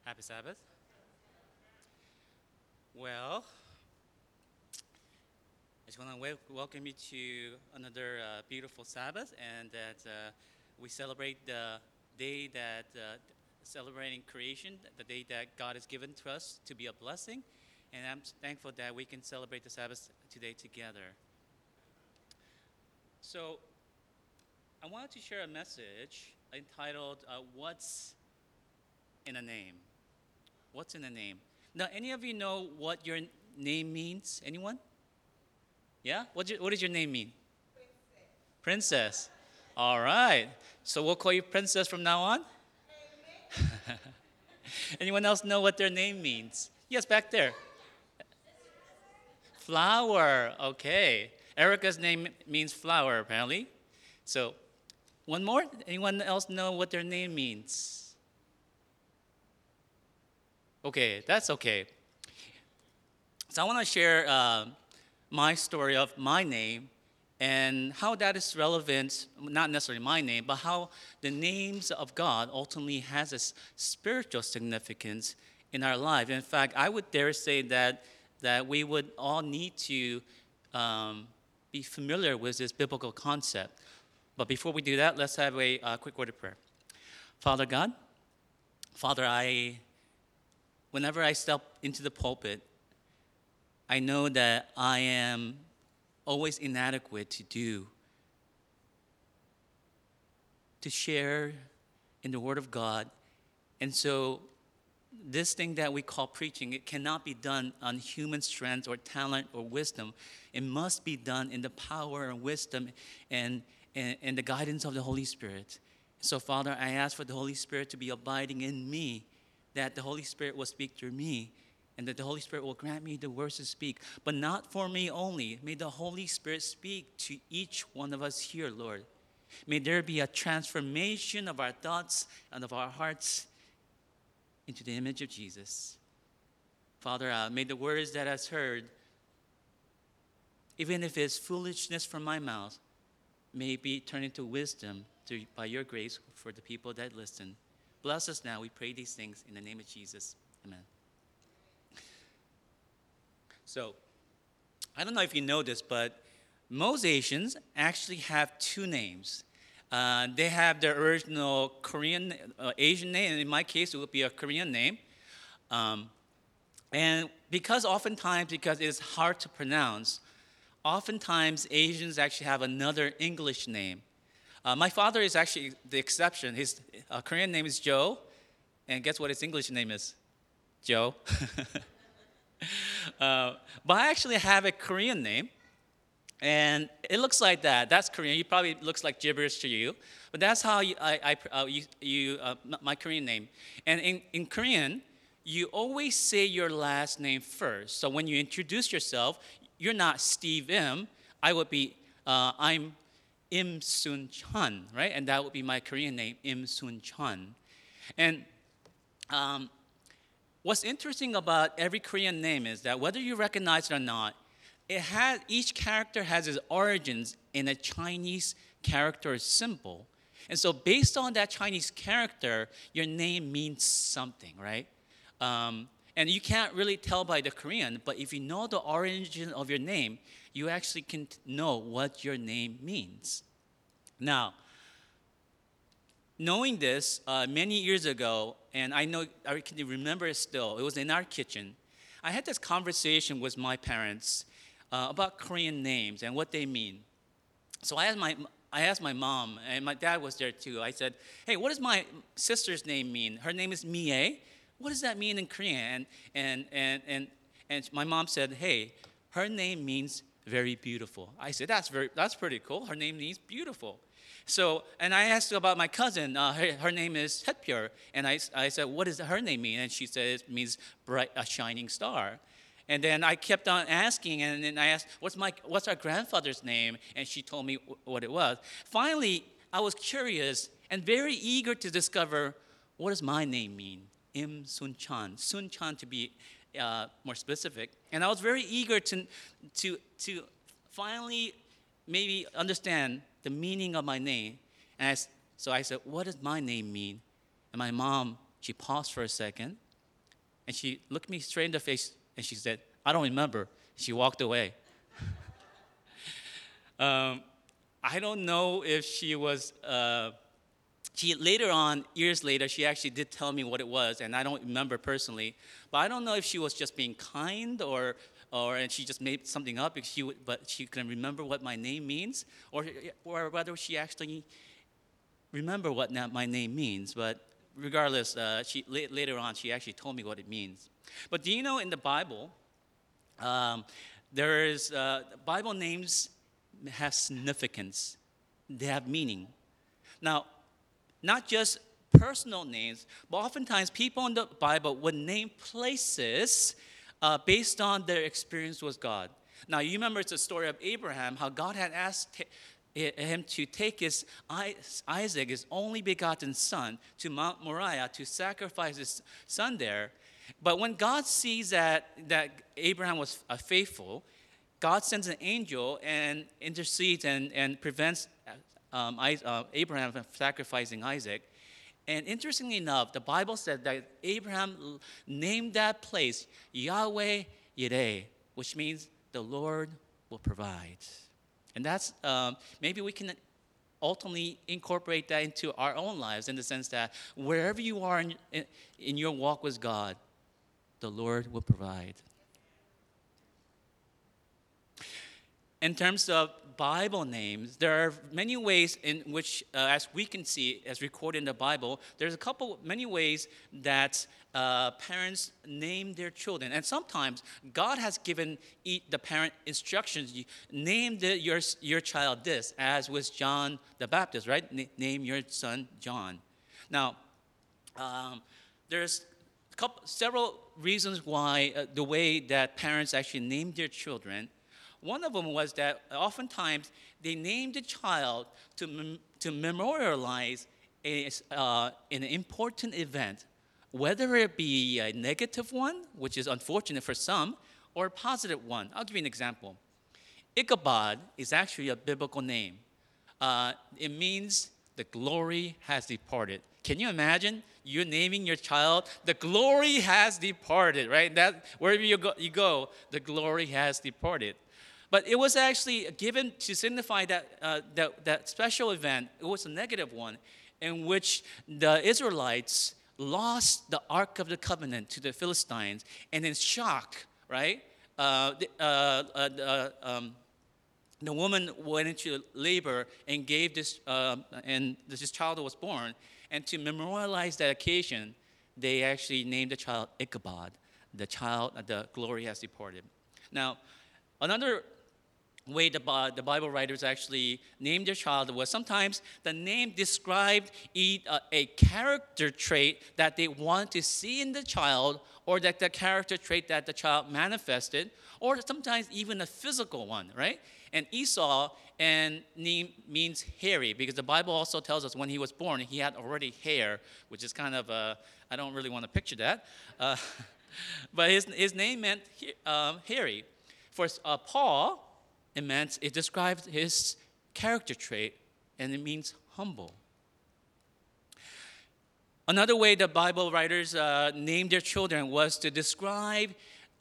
Happy Sabbath. Well, I just want to welcome you to another beautiful Sabbath, and that we celebrate the day that celebrating creation, the day that God has given to us to be a blessing, and I'm thankful that we can celebrate the Sabbath today together. So, I wanted to share a message entitled "What's in a Name." What's in a name? Now, any of you know what your name means? Anyone? Yeah? What does your name mean? Princess. All right. So we'll call you Princess from now on? Anyone else know what their name means? Yes, back there. Flower. Okay. Erica's name means flower, apparently. So, one more? Anyone else know what their name means? Okay, that's okay. So, I want to share my story of my name and how that is relevant, not necessarily my name, but how the names of God ultimately has a spiritual significance in our life. In fact, I would dare say that we would all need to be familiar with this biblical concept. But before we do that, let's have a quick word of prayer. Father God, Father, whenever I step into the pulpit, I know that I am always inadequate to share in the Word of God. And so this thing that we call preaching, it cannot be done on human strength or talent or wisdom. It must be done in the power and wisdom and the guidance of the Holy Spirit. So, Father, I ask for the Holy Spirit to be abiding in me, that the Holy Spirit will speak through me, and that the Holy Spirit will grant me the words to speak, but not for me only. May the Holy Spirit speak to each one of us here, Lord. May there be a transformation of our thoughts and of our hearts into the image of Jesus. Father, may the words that I've heard, even if it's foolishness from my mouth, may be turned into wisdom by your grace for the people that listen. Bless us now. We pray these things in the name of Jesus. Amen. So, I don't know if you know this, but most Asians actually have two names. They have their original Korean, Asian name, and in my case, it would be a Korean name. Um, and because it's hard to pronounce, oftentimes Asians actually have another English name. My father is actually the exception. His Korean name is Joe, and guess what his English name is? Joe. But I actually have a Korean name, and it looks like that. That's Korean. It probably looks like gibberish to you, but that's how my Korean name. And in Korean, you always say your last name first. So when you introduce yourself, you're not Steve Im. I'm Im Sun Chun, right? And that would be my Korean name, Im Sun Chun. And um, what's interesting about every Korean name is that whether you recognize it or not, each character has its origins in a Chinese character symbol. And so based on that Chinese character, your name means something, right? And you can't really tell by the Korean, but if you know the origin of your name, you actually can know what your name means. Now, knowing this many years ago, and I can remember it still, it was in our kitchen. I had this conversation with my parents about Korean names and what they mean. So I asked my mom, and my dad was there too. I said, "Hey, what does my sister's name mean? Her name is Mie. What does that mean in Korean?" And my mom said, "Hey, her name means very beautiful." I said, "That's pretty cool. Her name means beautiful." So, and I asked about my cousin. Her name is Hetpyeor, and I said, "What does her name mean?" And she said, "It means bright, a shining star." And then I kept on asking, and then I asked, "What's our grandfather's name?" And she told me what it was. Finally, I was curious and very eager to discover what does my name mean, Im Sun Chan, Sun Chan to be more specific. And I was very eager to finally maybe understand the meaning of my name. So I said, "What does my name mean?" And my mom, she paused for a second, And she looked me straight in the face and she said, I don't remember. She walked away. I don't know if she was, she later on, years later, she actually did tell me what it was, and I don't remember personally. But I don't know if she was just being kind and she just made something up, because but she can remember what my name means, or whether she actually remember what my name means. But regardless, later on, she actually told me what it means. But do you know in the Bible, Bible names have significance. They have meaning. Now, not just personal names, but oftentimes people in the Bible would name places based on their experience with God. Now, you remember it's a story of Abraham, how God had asked him to take his Isaac, his only begotten son, to Mount Moriah to sacrifice his son there. But when God sees that Abraham was faithful, God sends an angel and intercedes and prevents Abraham from sacrificing Isaac. And interestingly enough, the Bible said that Abraham named that place Yahweh Yireh, which means the Lord will provide. And that's, maybe we can ultimately incorporate that into our own lives, in the sense that wherever you are in your walk with God, the Lord will provide. In terms of Bible names, there are many ways in which, as we can see, as recorded in the Bible, there's many ways that parents name their children. And sometimes God has given the parent instructions. You name your child this, as with John the Baptist, right? Name your son John. Now, there's several reasons why the way that parents actually name their children. One of them was that oftentimes they named the child to memorialize an important event, whether it be a negative one, which is unfortunate for some, or a positive one. I'll give you an example. Ichabod is actually a biblical name. It means the glory has departed. Can you imagine? You're naming your child, the glory has departed, right? That wherever you go, the glory has departed. But it was actually given to signify that special event. It was a negative one, in which the Israelites lost the Ark of the Covenant to the Philistines, and in shock, right? The woman went into labor and gave and this child was born. And to memorialize that occasion, they actually named the child Ichabod, the glory has departed. Now, another way the Bible writers actually named their child was sometimes the name described a character trait that they want to see in the child, or that the character trait that the child manifested, or sometimes even a physical one, right? And Esau name means hairy, because the Bible also tells us when he was born, he had already hair, which is kind of, I don't really want to picture that. But his name meant hairy. For Paul, it describes his character trait, and it means humble. Another way the Bible writers named their children was to describe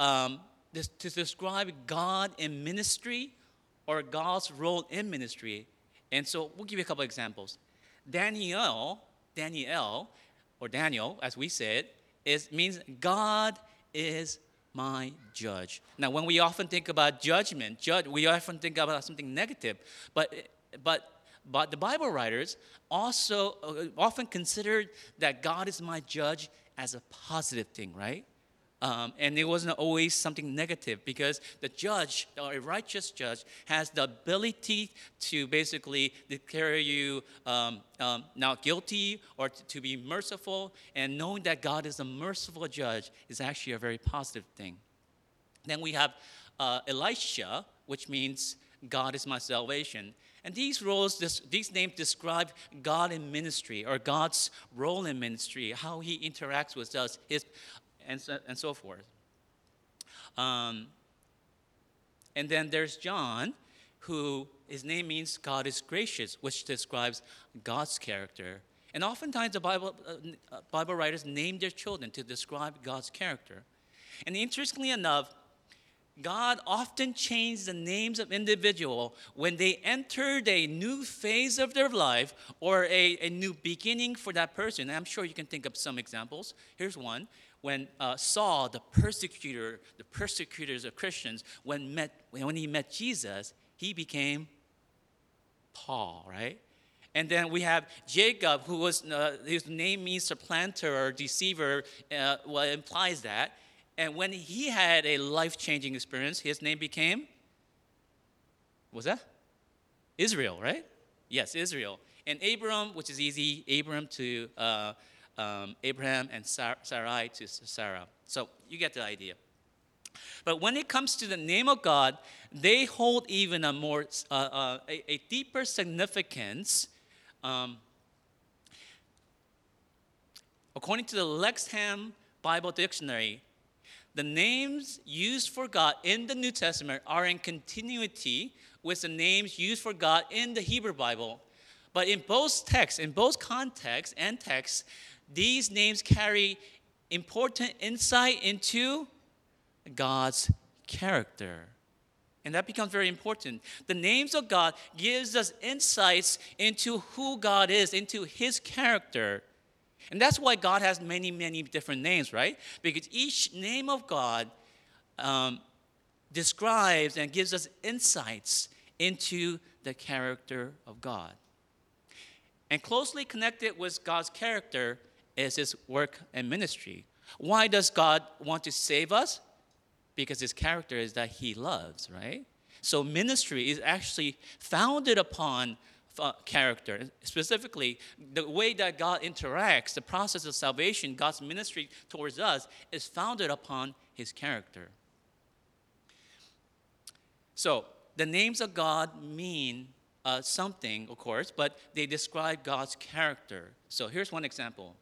God in ministry, or God's role in ministry. And so we'll give you a couple examples. Daniel, or Daniel, as we said, means God is my judge. Now, when we often think about judgment, we often think about something negative. But the Bible writers also often considered that God is my judge as a positive thing, right? And it wasn't always something negative, because the judge, or a righteous judge, has the ability to basically declare you not guilty, or to be merciful. And knowing that God is a merciful judge is actually a very positive thing. Then we have Elisha, which means God is my salvation. And these names describe God in ministry, or God's role in ministry, how he interacts with us, and so forth. And then there's John, who his name means God is gracious, which describes God's character. And oftentimes the Bible writers name their children to describe God's character. And interestingly enough, God often changes the names of individual when they entered a new phase of their life or a new beginning for that person. And I'm sure you can think of some examples. Here's one. When Saul, the persecutors of Christians, when he met Jesus, he became Paul, right? And then we have Jacob, who was his name means supplanter or deceiver. Well, it implies that. And when he had a life-changing experience, his name became, what's that? Israel, right? Yes, Israel. And Abram, which is easy, Abram to Abraham, and Sarai to Sarah. So you get the idea. But when it comes to the name of God, they hold even a more a deeper significance. According to the Lexham Bible Dictionary, the names used for God in the New Testament are in continuity with the names used for God in the Hebrew Bible. But in both texts, in both contexts and texts, these names carry important insight into God's character. And that becomes very important. The names of God gives us insights into who God is, into his character. And that's why God has many, many different names, right? Because each name of God describes and gives us insights into the character of God. And closely connected with God's character is his work and ministry. Why does God want to save us? Because his character is that he loves, right? So ministry is actually founded upon character. Specifically, the way that God interacts, the process of salvation, God's ministry towards us is founded upon his character. So the names of God mean something, of course, but they describe God's character. So here's one example.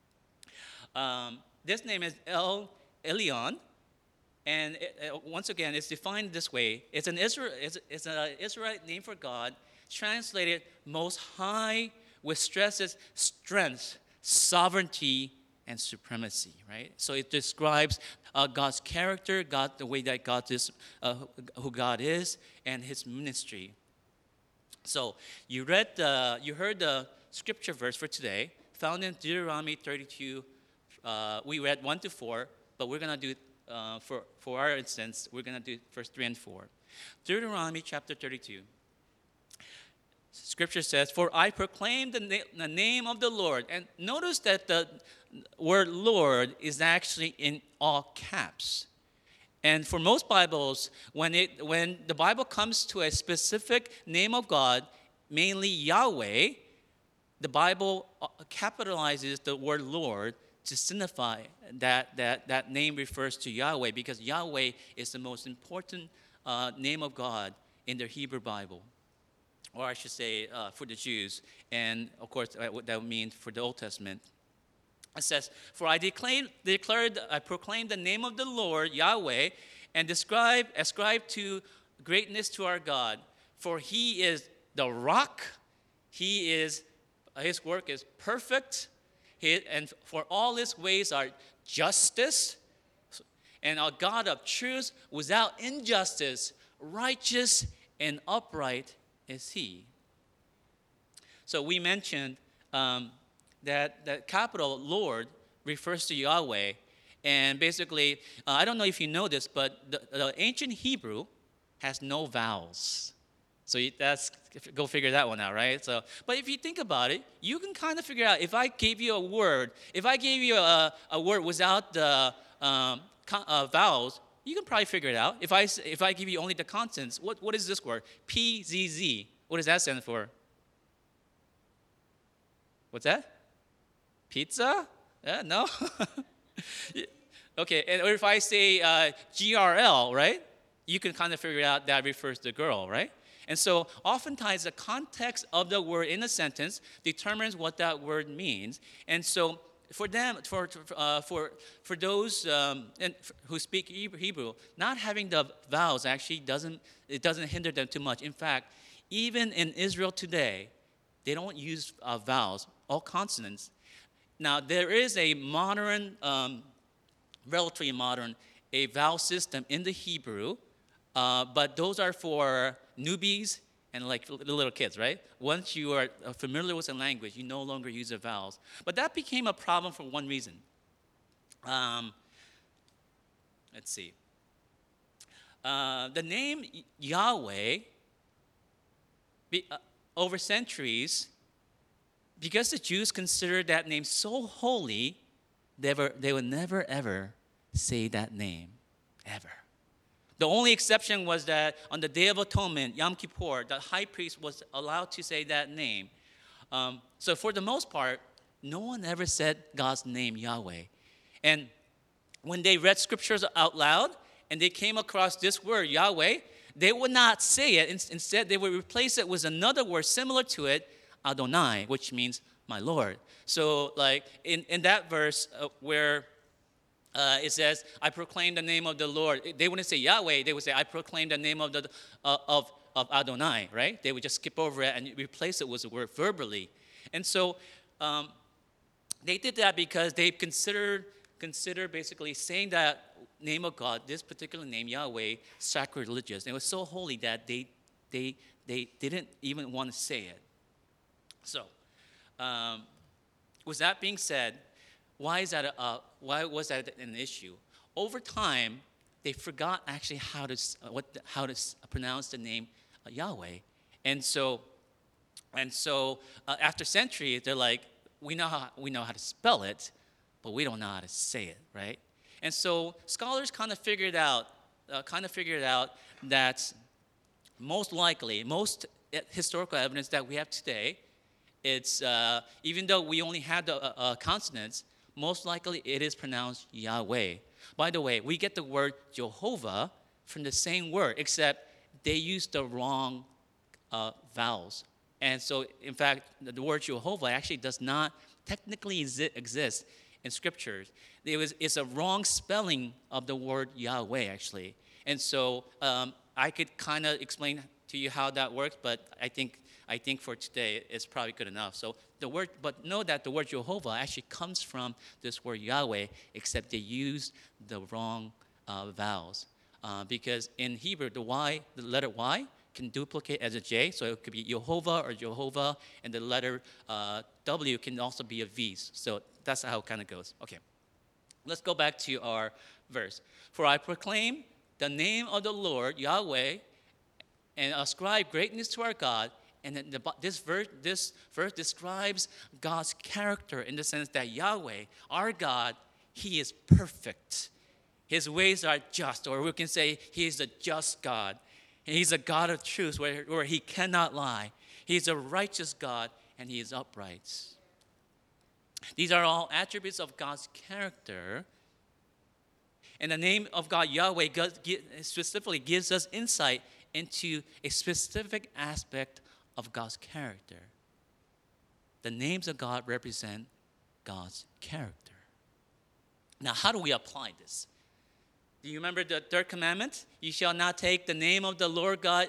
This name is El Elyon, and once again, it's defined this way. It's an Israelite name for God, translated Most High, which stresses strength, sovereignty, and supremacy, right? So it describes God's character, God, the way that God is, who God is, and his ministry. So you heard the scripture verse for today, found in Deuteronomy 32. We read 1 to 4, but we're going to do, for our instance, we're going to do verse 3 and 4. Deuteronomy chapter 32. Scripture says, "For I proclaim the name of the Lord." And notice that the word Lord is actually in all caps. And for most Bibles, when the Bible comes to a specific name of God, mainly Yahweh, the Bible capitalizes the word Lord to signify that name refers to Yahweh, because Yahweh is the most important name of God in the Hebrew Bible. Or I should say for the Jews, and of course what that would mean for the Old Testament. It says, "For I proclaim the name of the Lord, Yahweh, and ascribe to greatness to our God. For he is the rock, his work is perfect, and for all his ways are justice, and a God of truth without injustice, righteous and upright is he." So we mentioned that the capital Lord refers to Yahweh. And basically, I don't know if you know this, but the ancient Hebrew has no vowels. So go figure that one out, right? So, but if you think about it, you can kind of figure out, if I gave you a word without the vowels, you can probably figure it out. If I give you only the consonants, what is this word? PZZ. What does that stand for? What's that? Pizza? No? Okay, or if I say GRL, right? You can kind of figure out that refers to girl, right? And so oftentimes the context of the word in a sentence determines what that word means. And so for those who speak Hebrew, not having the vowels actually doesn't hinder them too much. In fact, even in Israel today, They don't use vowels, all consonants. Now, there is a modern, relatively modern, a vowel system in the Hebrew, but those are for newbies and like the little kids, right? Once you are familiar with the language, you no longer use the vowels. But that became a problem for one reason. Let's see. The name Yahweh, over centuries, because the Jews considered that name so holy, they would never, ever say that name, ever. The only exception was that on the Day of Atonement, Yom Kippur, the high priest was allowed to say that name. So for the most part, no one ever said God's name, Yahweh. And when they read scriptures out loud and they came across this word, Yahweh, they would not say it. Instead, they would replace it with another word similar to it, Adonai, which means my Lord. So like in that verse where it says, I proclaim the name of the Lord. They wouldn't say Yahweh. They would say, I proclaim the name of of Adonai, right? They would just skip over it and replace it with the word verbally. And so they did that because they considered basically saying that name of God, this particular name, Yahweh, sacrilegious. It was so holy that they didn't even want to say it. So, with that being said, why was that an issue? Over time, they forgot actually how to pronounce the name Yahweh, and so after centuries, they're like, we know how to spell it, but we don't know how to say it, right? And so scholars kind of figured out that most historical evidence that we have today, it's even though we only had the consonants, most likely it is pronounced Yahweh. By the way, we get the word Jehovah from the same word, except they use the wrong vowels. And so, in fact, the word Jehovah actually does not technically exist in scriptures. It's a wrong spelling of the word Yahweh, actually. And so I could kind of explain to you how that works, but I think for today it's probably good enough. So but know that the word Jehovah actually comes from this word Yahweh, except they use the wrong vowels. Because in Hebrew, the letter Y can duplicate as a J, so it could be Jehovah or Jehovah, and the letter W can also be a V. So that's how it kind of goes. Okay, let's go back to our verse. For I proclaim the name of the Lord, Yahweh, and ascribe greatness to our God. And then this verse describes God's character in the sense that Yahweh, our God, He is perfect. His ways are just, or we can say He is a just God. And He's a God of truth where He cannot lie. He's a righteous God, and He is upright. These are all attributes of God's character. And the name of God, Yahweh, specifically gives us insight into a specific aspect of God's character. The names of God represent God's character. Now, how do we apply this? Do you remember the third commandment? You shall not take the name of the Lord God,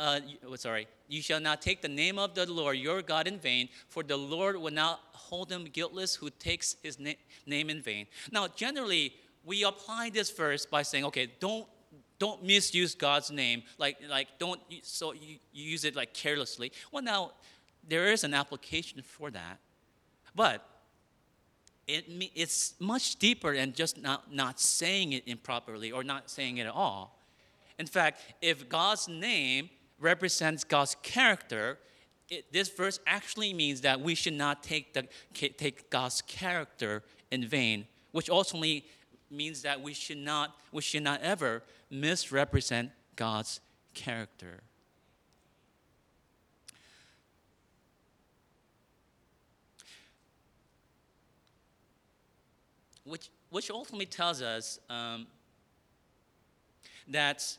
you shall not take the name of the Lord your God in vain, for the Lord will not hold him guiltless who takes his name in vain. Now, generally, we apply this verse by saying, okay, don't misuse God's name, like don't you use it like carelessly. Well, now there is an application for that, but it's much deeper than just not saying it improperly or not saying it at all. In fact, if God's name represents God's character, this verse actually means that we should not take God's character in vain, which ultimately means that we should not ever misrepresent God's character. Which ultimately tells us that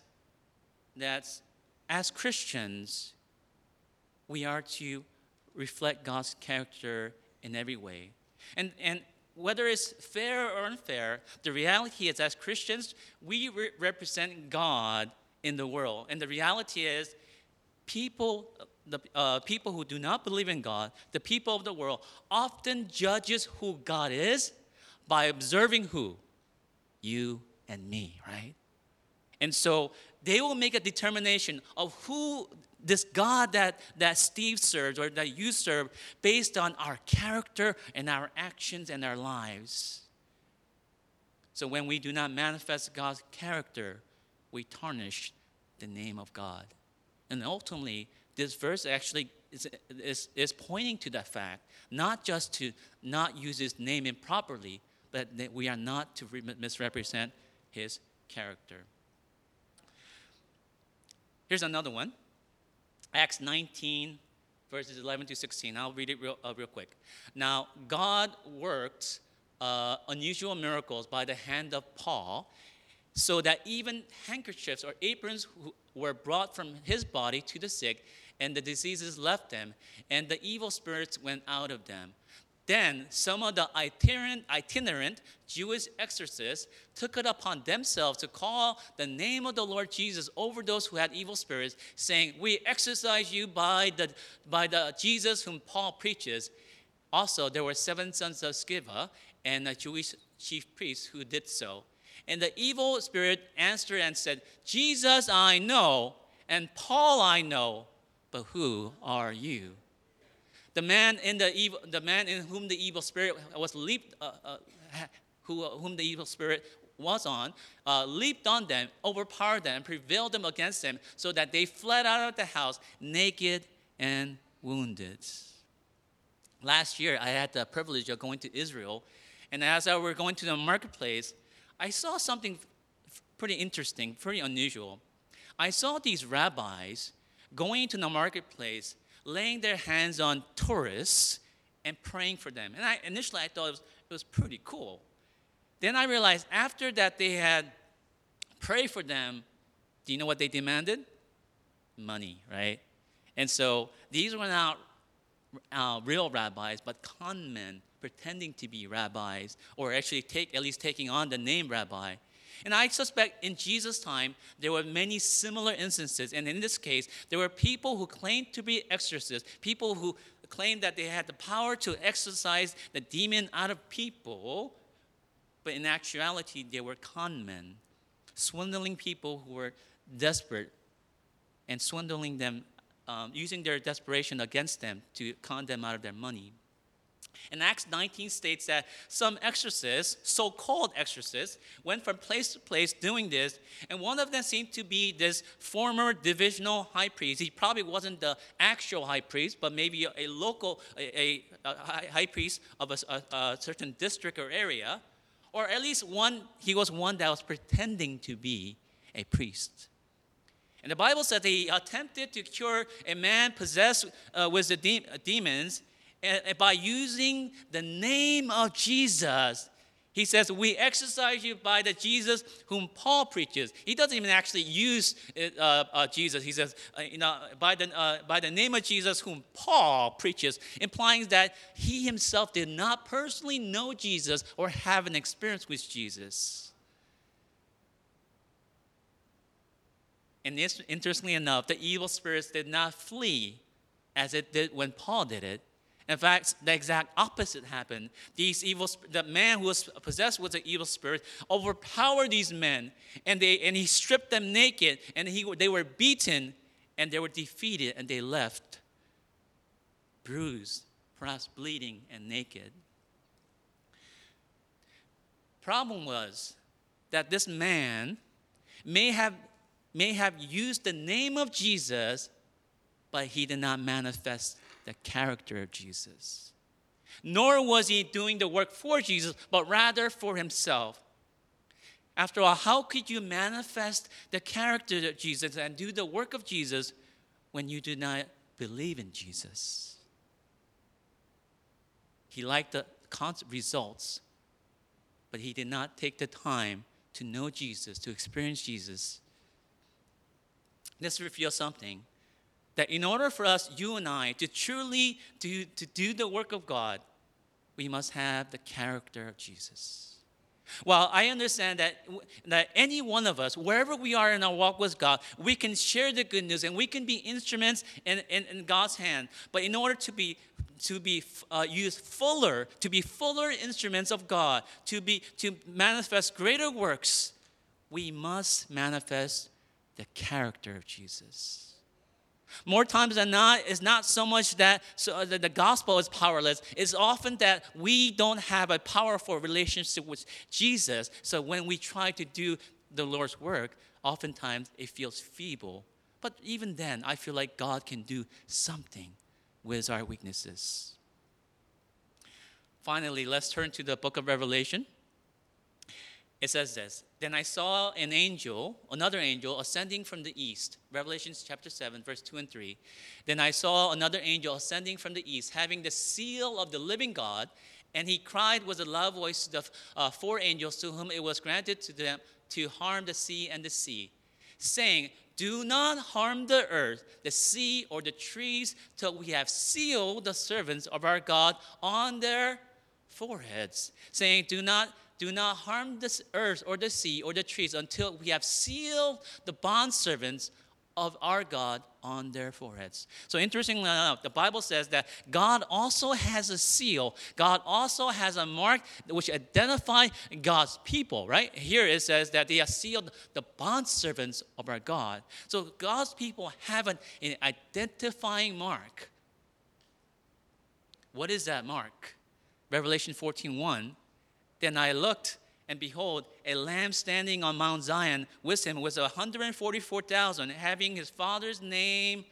as Christians, we are to reflect God's character in every way. And whether it's fair or unfair, the reality is as Christians, we represent God in the world. And the reality is people the people who do not believe in God, the people of the world, often judges who God is by observing who? You and me, right? And so they will make a determination of who this God that Steve serves or that you serve based on our character and our actions and our lives. So when we do not manifest God's character, we tarnish the name of God. And ultimately, this verse actually is pointing to that fact, not just to not use his name improperly, but that we are not to misrepresent his character. Here's another one. Acts 19, verses 11 to 16. I'll read it real quick. Now, God worked unusual miracles by the hand of Paul, so that even handkerchiefs or aprons were brought from his body to the sick, and the diseases left them, and the evil spirits went out of them. Then some of the itinerant Jewish exorcists took it upon themselves to call the name of the Lord Jesus over those who had evil spirits, saying, "We exorcise you by the Jesus whom Paul preaches." Also, there were 7 sons of Sceva and a Jewish chief priest who did so. And the evil spirit answered and said, "Jesus I know, and Paul I know, but who are you?" The man in whom the evil spirit was whom the evil spirit was on, leaped on them, overpowered them, prevailed them against them, so that they fled out of the house naked and wounded. Last year, I had the privilege of going to Israel, and as I were going to the marketplace, I saw something pretty interesting, pretty unusual. I saw these rabbis going to the marketplace, laying their hands on tourists and praying for them. And initially I thought it was pretty cool. Then I realized after that they had prayed for them, do you know what they demanded? Money, right? And so these were not real rabbis, but con men pretending to be rabbis, or actually at least taking on the name rabbi. And I suspect in Jesus' time, there were many similar instances. And in this case, there were people who claimed to be exorcists, people who claimed that they had the power to exorcise the demon out of people. But in actuality, they were con men, swindling people who were desperate and swindling them, using their desperation against them to con them out of their money. And Acts 19 states that some exorcists, so-called exorcists, went from place to place doing this, and one of them seemed to be this former divisional high priest. He probably wasn't the actual high priest, but maybe a local high priest of a certain district or area, or at least he was one that was pretending to be a priest. And the Bible said that he attempted to cure a man possessed with the demons, and by using the name of Jesus. He says, "We exorcise you by the Jesus whom Paul preaches." He doesn't even actually use Jesus. He says, by the name of Jesus whom Paul preaches, implying that he himself did not personally know Jesus or have an experience with Jesus. And interestingly enough, the evil spirits did not flee as it did when Paul did it. In fact, the exact opposite happened. The man who was possessed with the evil spirit overpowered these men, and he stripped them naked, and they were beaten, and they were defeated, and they left bruised, perhaps bleeding and naked. Problem was that this man may have used the name of Jesus, but he did not manifest the character of Jesus. Nor was he doing the work for Jesus, but rather for himself. After all, how could you manifest the character of Jesus and do the work of Jesus when you do not believe in Jesus? He liked the results, but he did not take the time to know Jesus, to experience Jesus. This reveals something. That in order for us, you and I, to truly do the work of God, we must have the character of Jesus. Well, I understand that any one of us, wherever we are in our walk with God, we can share the good news and we can be instruments in God's hand. But in order to be used fuller, to be fuller instruments of God, to manifest greater works, we must manifest the character of Jesus. More times than not, it's not so much that the gospel is powerless. It's often that we don't have a powerful relationship with Jesus. So when we try to do the Lord's work, oftentimes it feels feeble. But even then, I feel like God can do something with our weaknesses. Finally, let's turn to the book of Revelation. It says this, "Then I saw another angel, ascending from the east." Revelation chapter 7, verse 2 and 3. "Then I saw another angel ascending from the east, having the seal of the living God, and he cried with a loud voice to the four angels to whom it was granted to them to harm the sea and the sea, saying, 'Do not harm the earth, the sea, or the trees, till we have sealed the servants of our God on their foreheads,' saying, 'Do not harm the earth or the sea or the trees until we have sealed the bondservants of our God on their foreheads.'" So interestingly enough, the Bible says that God also has a seal. God also has a mark which identifies God's people, right? Here it says that they have sealed the bondservants of our God. So God's people have an identifying mark. What is that mark? Revelation 14:1. "Then I looked, and behold, a lamb standing on Mount Zion. With him was 144,000, having his father's name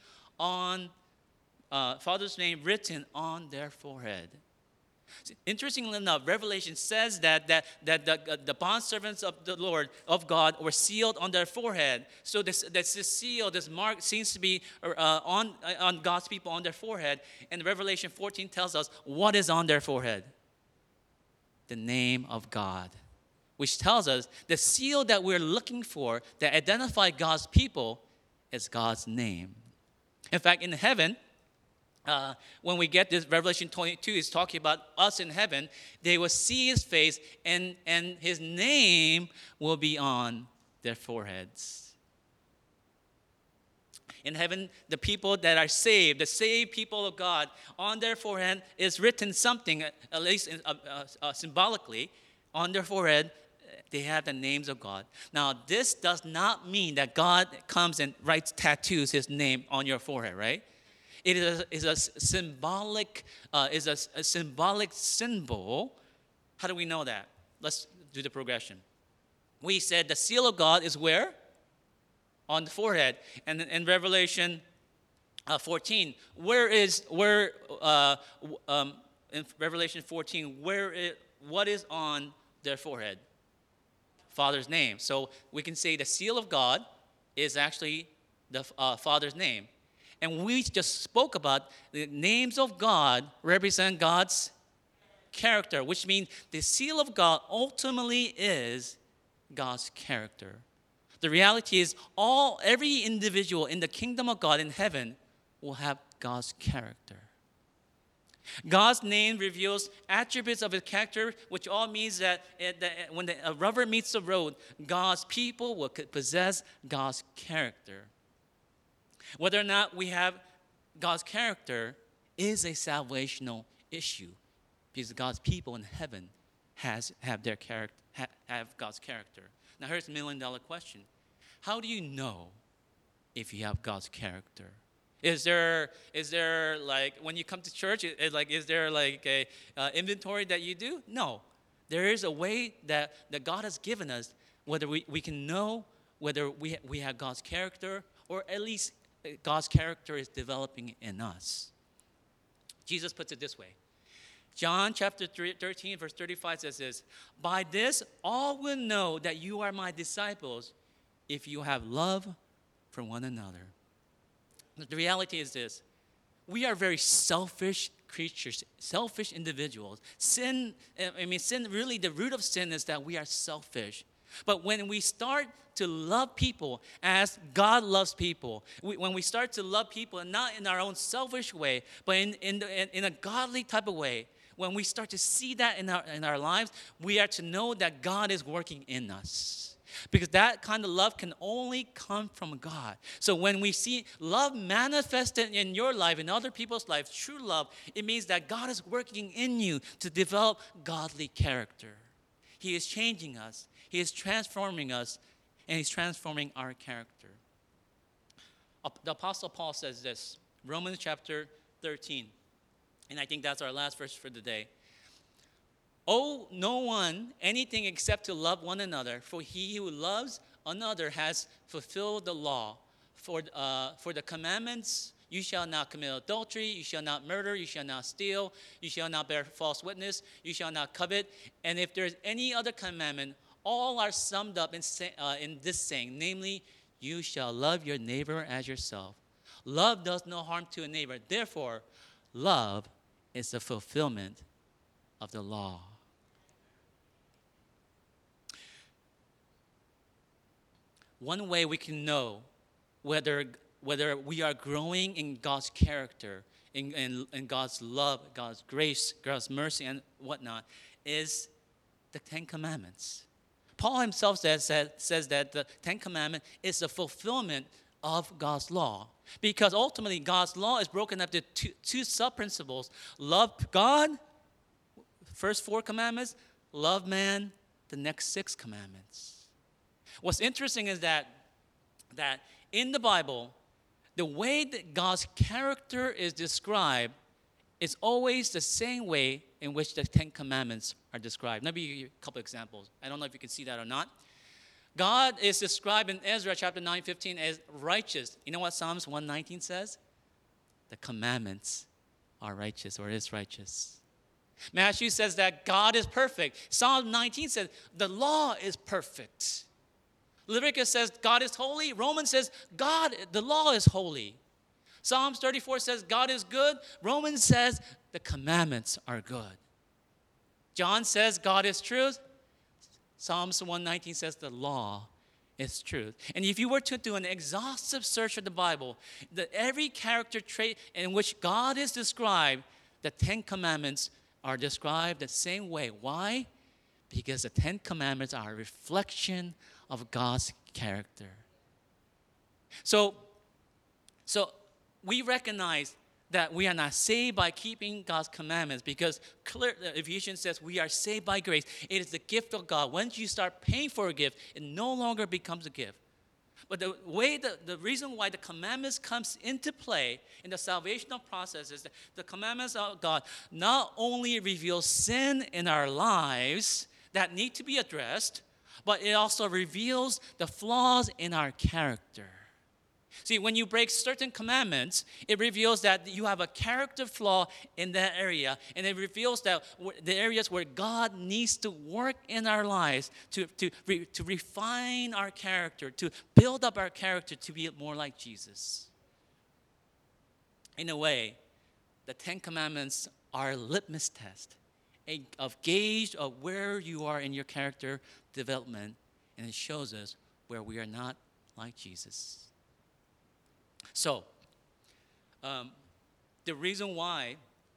written on their forehead." Interestingly enough, Revelation says that the bondservants of the Lord, of God, were sealed on their forehead. So this seal, this mark seems to be on God's people on their forehead. And Revelation 14 tells us what is on their forehead. The name of God, which tells us the seal that we're looking for that identify God's people is God's name. In fact, in heaven, when we get this, Revelation 22 is talking about us in heaven. They will see his face, and his name will be on their foreheads. In heaven, the people that are saved, the saved people of God, on their forehead is written something, at least symbolically, on their forehead, they have the names of God. Now, this does not mean that God comes and tattoos his name on your forehead, right? It is a symbolic symbol. How do we know that? Let's do the progression. We said the seal of God is where? On the forehead. And in Revelation 14, in Revelation 14, what is on their forehead? Father's name. So we can say the seal of God is actually the Father's name. And we just spoke about the names of God represent God's character, which means the seal of God ultimately is God's character. The reality is every individual in the kingdom of God in heaven will have God's character. God's name reveals attributes of his character, which all means that when the rubber meets the road, God's people will possess God's character. Whether or not we have God's character is a salvational issue, because God's people in heaven have God's character. Now here's the $1 million question. How do you know if you have God's character? Is there like, when you come to church, is there like a inventory that you do? No. There is a way that God has given us whether we can know whether we have God's character, or at least God's character is developing in us. Jesus puts it this way. John chapter 13, verse 35 says this, "By this all will know that you are my disciples, if you have love for one another." The reality is this. We are very selfish creatures, selfish individuals. Sin, really the root of sin is that we are selfish. But when we start to love people as God loves people, when we start to love people, and not in our own selfish way, but in a godly type of way, when we start to see that in our lives, we are to know that God is working in us. Because that kind of love can only come from God. So when we see love manifested in your life, in other people's lives, true love, it means that God is working in you to develop godly character. He is changing us. He is transforming us, and He's transforming our character. The Apostle Paul says this, Romans chapter 13, and I think that's our last verse for the day. Owe no one anything except to love one another, for he who loves another has fulfilled the law. For the commandments, you shall not commit adultery, you shall not murder, you shall not steal, you shall not bear false witness, you shall not covet. And if there's any other commandment, all are summed up in this saying, namely, you shall love your neighbor as yourself. Love does no harm to a neighbor. Therefore, love is the fulfillment of the law. One way we can know whether we are growing in God's character, in God's love, God's grace, God's mercy, and whatnot, is the Ten Commandments. Paul himself says that the Ten Commandments is the fulfillment of God's law. Because ultimately, God's law is broken up to two sub-principles. Love God, first 4 commandments. Love man, the next 6 commandments. What's interesting is that in the Bible, the way that God's character is described is always the same way in which the 10 Commandments are described. Let me give you a couple examples. I don't know if you can see that or not. God is described in Ezra chapter 9:15 as righteous. You know what Psalms 119 says? The commandments are righteous, or is righteous. Matthew says that God is perfect. Psalm 19 says the law is perfect. Leviticus says God is holy. Romans says the law is holy. Psalms 34 says God is good. Romans says the commandments are good. John says God is truth. Psalms 119 says the law is truth. And if you were to do an exhaustive search of the Bible, every character trait in which God is described, the 10 Commandments are described the same way. Why? Because the 10 Commandments are a reflection of God's character. So we recognize that we are not saved by keeping God's commandments, because Ephesians says we are saved by grace. It is the gift of God. Once you start paying for a gift, it no longer becomes a gift. But the reason why the commandments comes into play in the salvational process is that the commandments of God not only reveal sin in our lives that need to be addressed, but it also reveals the flaws in our character. See, when you break certain commandments, it reveals that you have a character flaw in that area. And it reveals that the areas where God needs to work in our lives to refine our character, to build up our character to be more like Jesus. In a way, the 10 Commandments are a litmus test of gauge of where you are in your character development. And it shows us where we are not like Jesus. So, the reason why,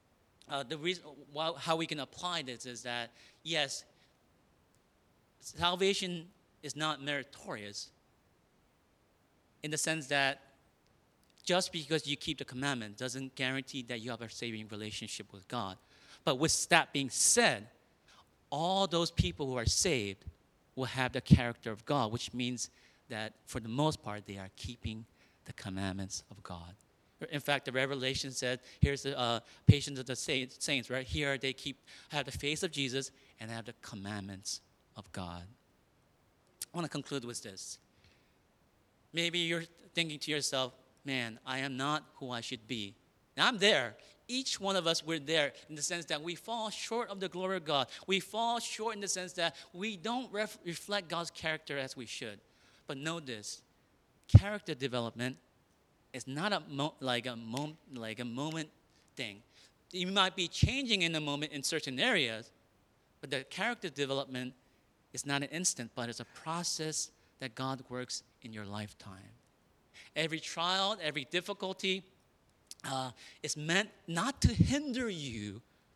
how we can apply this is that, yes, salvation is not meritorious in the sense that just because you keep the commandment doesn't guarantee that you have a saving relationship with God. But with that being said, all those people who are saved will have the character of God, which means that for the most part, they are keeping the commandments of God. In fact, the Revelation said, here's the patience of the saints, right? Here they have the face of Jesus and have the commandments of God. I want to conclude with this. Maybe you're thinking to yourself, man, I am not who I should be. Now I'm there. Each one of us, we're there in the sense that we fall short of the glory of God. We fall short in the sense that we don't reflect God's character as we should. But know this. Character development is not like a moment thing. You might be changing in a moment in certain areas, but the character development is not an instant, but it's a process that God works in your lifetime. Every trial, every difficulty is meant not to hinder you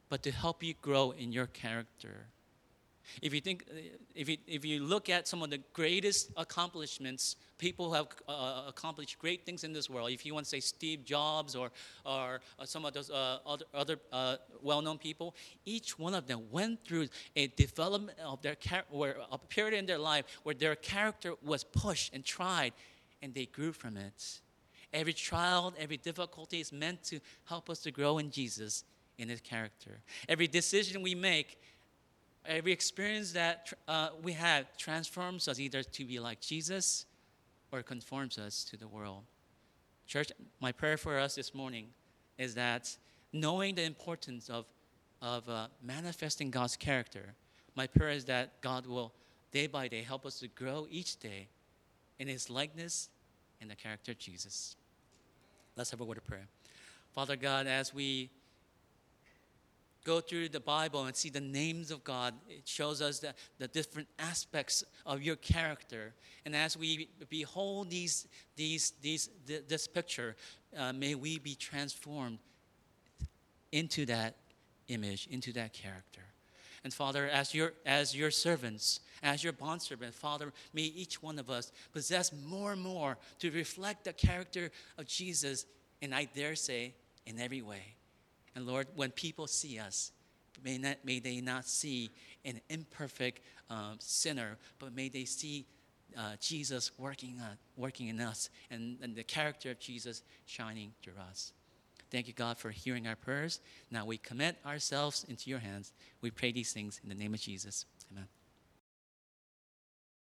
but to help you grow in your character. If you think, if you look at some of the greatest accomplishments, people who have accomplished great things in this world. If you want to say Steve Jobs or some of those other well-known people, each one of them went through a development of their where a period in their life where their character was pushed and tried, and they grew from it. Every trial, every difficulty is meant to help us to grow in Jesus, in His character. Every decision we make, every experience that we have transforms us either to be like Jesus or conforms us to the world. Church, my prayer for us this morning is that knowing the importance of manifesting God's character, my prayer is that God will day by day help us to grow each day in His likeness and the character of Jesus. Let's have a word of prayer. Father God, as we go through the Bible and see the names of God, it shows us the different aspects of your character. And as we behold this picture, may we be transformed into that image, into that character. And Father, as your servants, as your bondservant, Father, may each one of us possess more and more to reflect the character of Jesus, and I dare say, in every way. And Lord, when people see us, may they not see an imperfect sinner, but may they see Jesus working in us, and the character of Jesus shining through us. Thank you, God, for hearing our prayers. Now we commit ourselves into your hands. We pray these things in the name of Jesus. Amen.